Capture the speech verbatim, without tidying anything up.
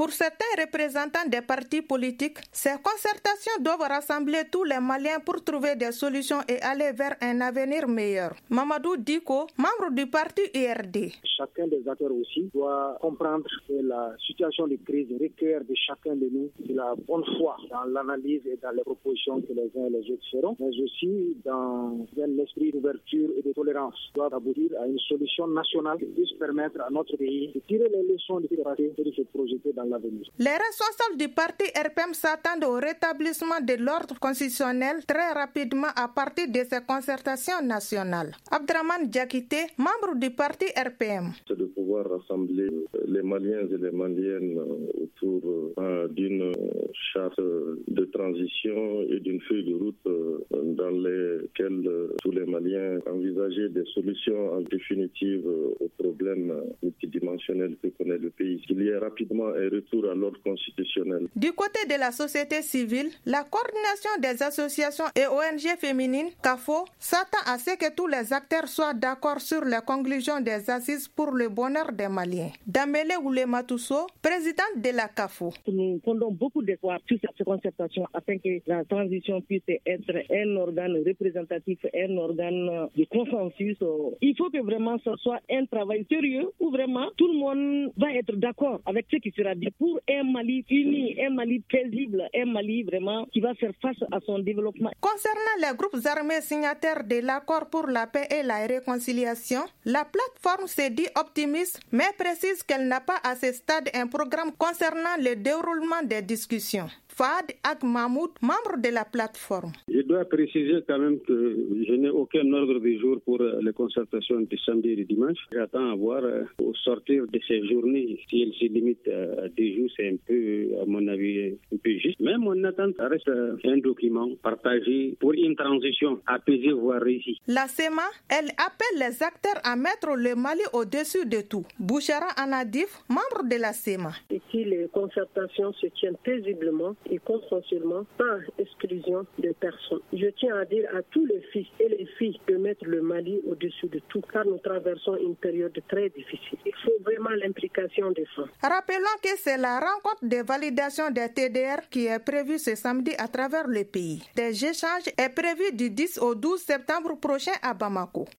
Pour certains représentants des partis politiques, ces concertations doivent rassembler tous les Maliens pour trouver des solutions et aller vers un avenir meilleur. Mamadou Diko, membre du parti U R D. Chacun des acteurs aussi doit comprendre que la situation de crise requiert de chacun de nous de la bonne foi dans l'analyse et dans les propositions que les uns et les autres feront, mais aussi dans un esprit d'ouverture et de tolérance doit aboutir à une solution nationale qui puisse permettre à notre pays de tirer les leçons de ce passé et de se projeter dans l'avenir. Les responsables du parti R P M s'attendent au rétablissement de l'ordre constitutionnel très rapidement à partir de ces concertations nationales. Abdraman Diakité, membre du parti R P M. C'est de pouvoir rassembler les Maliens et les Maliennes autour euh, d'une charte de transition et d'une feuille de route euh, dans lesquelles euh, tous les Maliens envisageaient des solutions en définitive euh, aux problèmes multidimensionnels que connaît le pays. Qu'il y ait rapidement un retour à l'ordre constitutionnel. Du côté de la société civile, la coordination des associations et O N G féminines, C A F O, s'attend à ce que tous les acteurs soient d'accord sur les conclusions des assises pour le bonheur des Maliens. Damele Oulematousso, présidente de la C A F O. Nous fondons beaucoup d'espoir sur cette concertation afin que la transition puisse être un organe représentatif, un organe de consensus. Il faut que vraiment ce soit un travail sérieux où vraiment tout le monde va être d'accord avec ce qui sera dit pour un Mali uni, un Mali paisible, un Mali vraiment qui va faire face à son développement. Concernant les groupes armés signataires de l'accord pour la paix et la réconciliation, la plateforme se dit optimiste mais précise qu'elle n'a pas à ce stade un programme concernant le déroulement des discussions. Fad Ag Mahmoud, membre de la plateforme. Je dois préciser quand même que je n'ai aucun ordre du jour pour les concertations de samedi et de dimanche. J'attends à voir au sortir de ces journées. Si elles se limitent à deux jours, c'est un peu, à mon avis, un peu juste. Mais mon attente reste un document partagé pour une transition apaisée, voire réussie. La C E M A, elle appelle les acteurs à mettre le Mali au-dessus de tout. Bouchara Anadif, membre de la C E M A. Et si les concertations se tiennent paisiblement et consensuellement, sans exclusion de personne. Je tiens à dire à tous les fils et les filles de mettre le Mali au-dessus de tout, car nous traversons une période très difficile. Il faut vraiment l'implication des femmes. Rappelons que c'est la rencontre de validation des T D R qui est prévue ce samedi à travers le pays. Des échanges est prévu du dix au douze septembre prochain à Bamako.